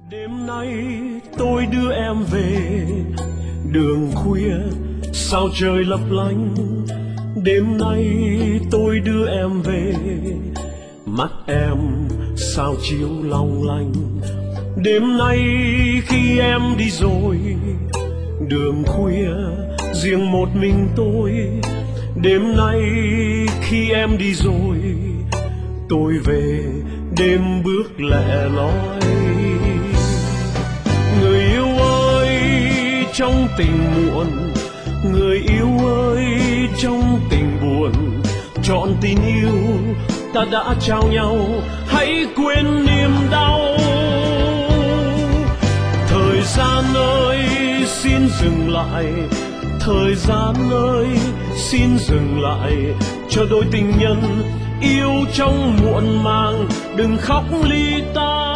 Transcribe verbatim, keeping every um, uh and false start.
Đêm nay tôi đưa em về đường khuya sao trời lấp lánh. Đêm nay tôi đưa em về mắt em sao chiếu long lanh. Đêm nay khi em đi rồi đường khuya riêng một mình tôi. Đêm nay khi em đi rồi tôi về đêm bước lẻ loi. Người yêu ơi trong tình muộn, người yêu ơi trong tình buồn, trọn tình yêu ta đã trao nhau, hãy quên niềm đau. Thời gian ơi xin dừng lại, thời gian ơi xin dừng lại, cho đôi tình nhân yêu trong muộn màng đừng khóc ly tan.